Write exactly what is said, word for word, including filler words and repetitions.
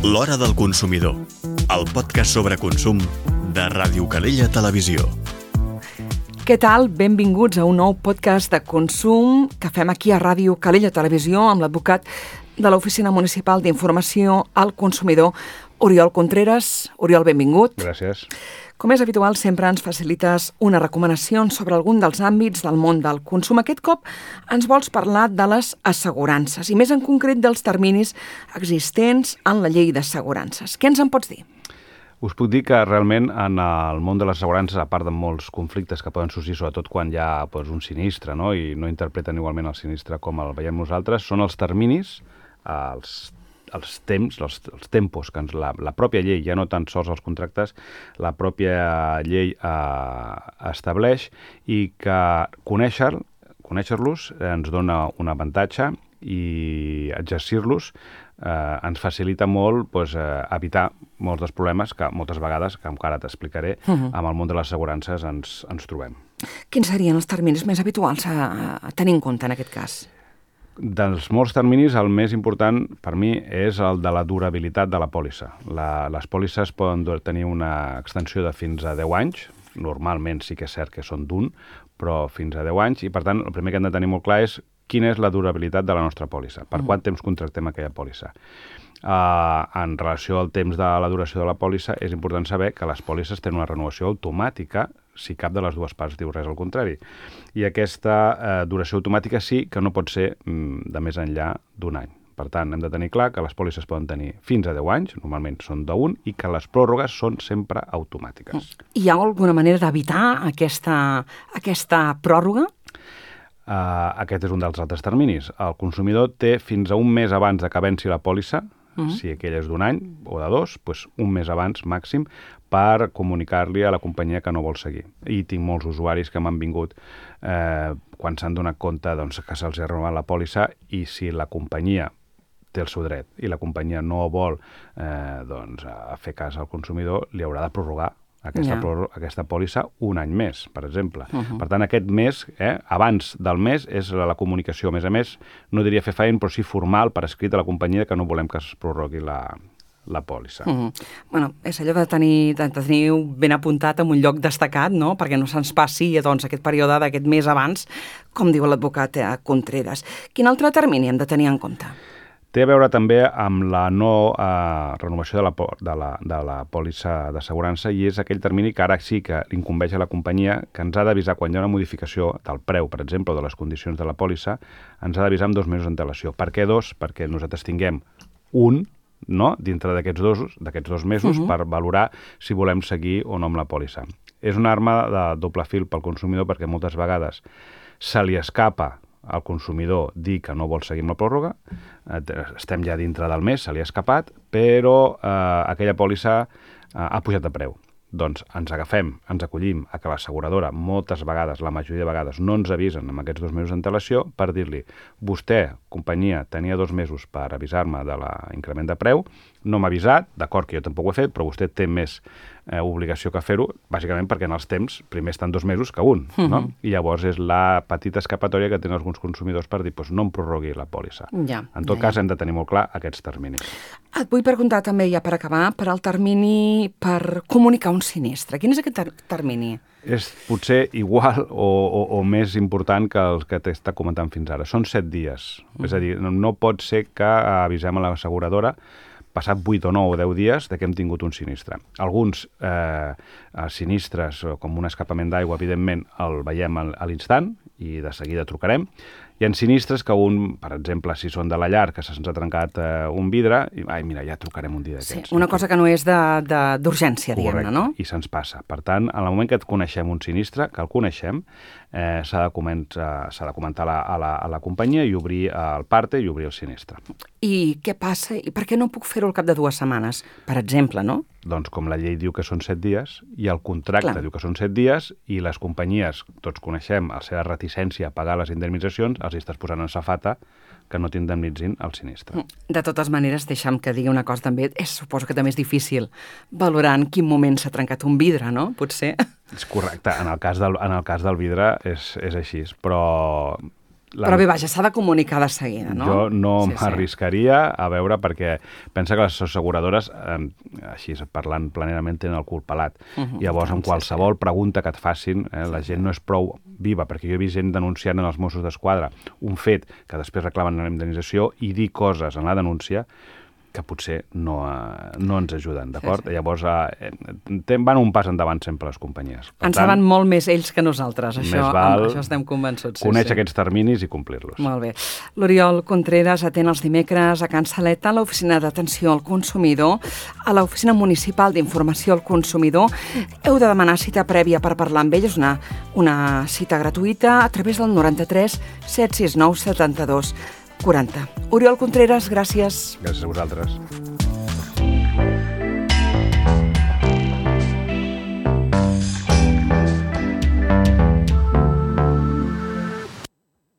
L'Hora del Consumidor, el podcast sobre consum de Ràdio Calella Televisió. Què tal? Benvinguts a un nou podcast de consum que fem aquí a Ràdio Calella Televisió amb l'advocat de l'Oficina Municipal d'Informació al Consumidor, Oriol Contreras. Oriol, benvingut. Gràcies. Com és habitual, sempre ens facilites una recomanació sobre algun dels àmbits del món del consum. Aquest cop ens vols parlar de les assegurances i més en concret dels terminis existents en la llei d'assegurances. Què ens en pots dir? Us puc dir que realment en el món de les assegurances, a part de molts conflictes que poden sorgir, sobretot quan hi ha doncs, un sinistre, no? I no interpreten igualment el sinistre com el veiem nosaltres, són els terminis, els els temps, els, els tempos que ens, la, la pròpia llei, ja no tan sols els contractes, la pròpia llei eh, estableix i que conèixer, conèixer-los ens dona un avantatge i exercir-los eh, ens facilita molt doncs, eh, evitar molts dels problemes que moltes vegades, que encara t'explicaré, uh-huh. amb el món de les assegurances ens, ens trobem. Quins serien els terminis més habituals a, a tenir en compte en aquest cas? Dels molts terminis, el més important per mi és el de la durabilitat de la pòlissa. La, les pòlisses poden tenir una extensió de fins a deu anys, normalment sí que és cert que són d'un, però fins a deu anys, i per tant el primer que hem de tenir molt clar és quina és la durabilitat de la nostra pòlissa, per mm. quant temps contractem aquella pòlissa. Uh, en relació al temps de la duració de la pòlissa, és important saber que les pòlisses tenen una renovació automàtica si cap de les dues parts diu res al contrari. I aquesta eh, duració automàtica sí que no pot ser mm, de més enllà d'un any. Per tant, hem de tenir clar que les pòlisses poden tenir fins a deu anys, normalment són d'un, i que les pròrrogues són sempre automàtiques. Hi ha alguna manera d'evitar aquesta, aquesta pròrroga? Uh, aquest és un dels altres terminis. El consumidor té fins a un mes abans de que venci la pòlissa, uh-huh. si aquella és d'un any o de dos, doncs un mes abans màxim, per comunicar-li a la companyia que no vol seguir. I tinc molts usuaris que m'han vingut eh, quan s'han donat compte doncs, que se'ls ha renovat la pòlissa i si la companyia té el seu dret i la companyia no vol eh, doncs, fer cas al consumidor, li haurà de prorrogar aquesta, yeah. pròrroga, aquesta pòlissa un any més, per exemple. Uh-huh. Per tant, aquest mes, eh, abans del mes, és la, la comunicació. A més a més, no diria fer feina, però sí formal per escrit a la companyia que no volem que es prorrogui la, la pòlissa. Uh-huh. Bueno, és allò de tenir, de tenir ben apuntat en un lloc destacat, no? Perquè no se'ns passi doncs, aquest període d'aquest mes abans, com diu l'advocat eh, Contreras. Quin altre termini hem de tenir en compte? Té a veure també amb la no eh, renovació de la, de, la, de la pòlissa d'assegurança i és aquell termini que ara sí que incumbeix a la companyia que ens ha d'avisar quan hi ha una modificació del preu, per exemple, o de les condicions de la pòlissa, ens ha d'avisar amb dos mesos d'antelació. Per què dos? Perquè nosaltres tinguem un, no?, dintre d'aquests dos, d'aquests dos mesos uh-huh. per valorar si volem seguir o no amb la pòlissa. És una arma de doble fil pel consumidor perquè moltes vegades se li escapa al consumidor dir que no vol seguir amb la pròrroga, estem ja dintre del mes, se li ha escapat, però eh, aquella pòlissa eh, ha pujat de preu. Doncs ens agafem, ens acollim a que l'asseguradora moltes vegades, la majoria de vegades, no ens avisen amb aquests dos mesos d'antelació per dir-li, vostè, companyia, tenia dos mesos per avisar-me de l'increment de preu, no m'ha avisat, d'acord que jo tampoc ho he fet, però vostè té més eh, obligació que fer-ho, bàsicament perquè en els temps primer estan dos mesos que un, uh-huh. no? I llavors és la petita escapatòria que tenen alguns consumidors per dir, doncs no em prorrogui la pòlissa. Ja, en tot ja, cas, ja. hem de tenir molt clar aquests terminis. Et vull preguntar també, ja per acabar, per al termini per comunicar un sinistre. Quin és aquest ter- termini? És potser igual o, o, o més important que el que t'està comentant fins ara. Són set dies. Mm. És a dir, no, no pot ser que avisem a l'asseguradora passat vuit o nou o deu dies de que hem tingut un sinistre. Alguns eh, sinistres, com un escapament d'aigua, evidentment, el veiem a l'instant i de seguida trucarem. Hi ha sinistres que un, per exemple, si són de la llar, que se'ns ha trencat eh, un vidre, i, ai, mira, ja trucarem un dia d'aquests. Sí, una cosa que no és d'urgència, diguem-ne, no? I se'ns passa. Per tant, en el moment que et coneixem un sinistre, que el coneixem, eh, s'ha de, comentar, s'ha de comentar a la, a, la, a la companyia i obrir el parte i obrir el sinistre. I què passa? I per què no puc fer-ho al cap de dues setmanes, per exemple, no? Doncs com la llei diu que són set dies i el contracte Clar. diu que són set dies i les companyies, tots coneixem la seva reticència a pagar les indemnitzacions, els hi estàs posant en safata que no t'indemnitzin el sinistre. De totes maneres, deixa'm que digui una cosa també, és, suposo que també és difícil valorar en quin moment s'ha trencat un vidre, no? Potser. És correcte, en el cas del, en el cas del vidre és, és així, però La... Però bé, vaja, s'ha de comunicar de seguida, no? Jo no sí, m'arriscaria sí. a veure, perquè pensa que les asseguradores, eh, així parlant planerament, tenen el cul pelat. Uh -huh, Llavors, en qualsevol sí, sí. pregunta que et facin, eh, la gent no és prou viva, perquè jo he vist gent denunciant en els Mossos d'Esquadra un fet que després reclamen una indemnització i dir coses en la denúncia que potser no, eh, no ens ajuden, d'acord? Sí, sí. Llavors, eh, van un pas endavant sempre les companyies. Per en tant, saben molt més ells que nosaltres, això, amb, això estem convençuts. Sí, conèixer sí. aquests terminis i complir-los. Molt bé. L'Oriol Contreras atén els dimecres a Can Saleta, a l'Oficina d'Atenció al Consumidor, a l'Oficina Municipal d'Informació al Consumidor. Heu de demanar cita prèvia per parlar amb ell, és una, una cita gratuïta a través del noranta-tres set sis nou setanta-dos quaranta. Oriol Contreras, gràcies. Gràcies a vosaltres.